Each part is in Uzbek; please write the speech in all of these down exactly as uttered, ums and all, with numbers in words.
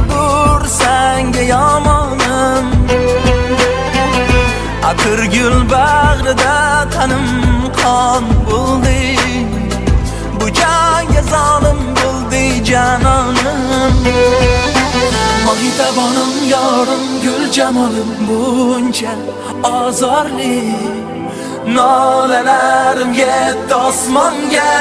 yo'qdur senga yomonim. Atir gul bag'rida tanim qon bo'ldi, bu janga zolim bo'ldi janonim. Mohitabonim yorim gul jamolim buncha azorli, nolalarim yetdi osmonga.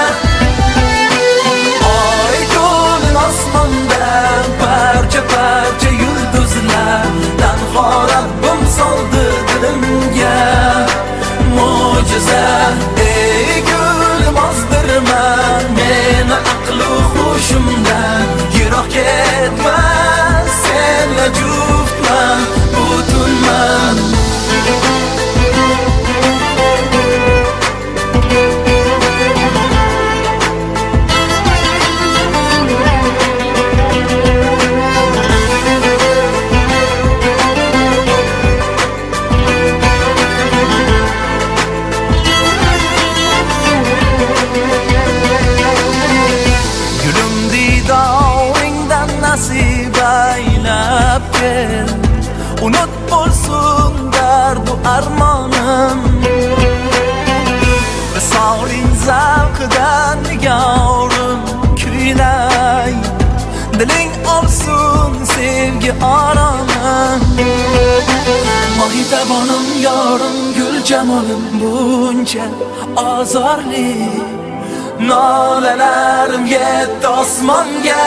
Oy to'lin osmonda parcha parcha yulduzlar, tanho Rabbim soldi dilimga mo'jiza. Ey gulim ozdirma meni aqlu hushimdan, yiroq ketma senla juftman butunman. Nasib aylab kel, unut bo'lsin dardu armonim. Visoling zavqidan nigorim kuylay, diling olsin sevgi oromim. Mohitabonim yorim gul jamolim buncha azorli, nolalarim yetdi osmonga.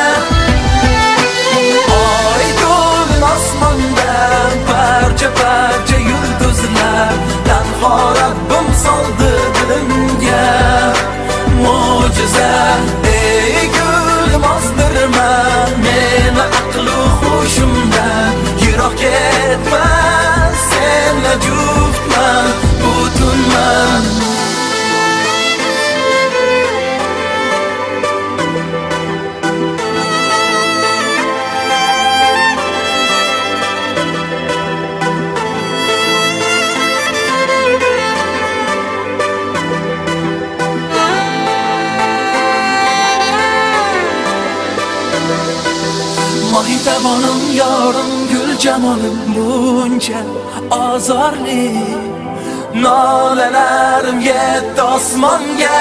Oy to'lin osmonda parcha parcha yulduzlar, tanho Rabbim soldi dilimga mo'jiza. Ey gulim ozdirma meni aqlu hushimdan, yiroq ketma senla juftman butunman. Mohitabonim yorim gul jamolim buncha azorli, nolalarim yetdi osmonga.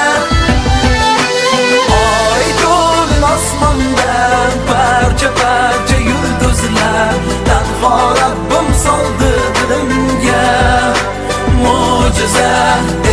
Oy to'lin osmonda parcha parcha yulduzlar, tanho Rabbim soldi dilimga mo'jiza.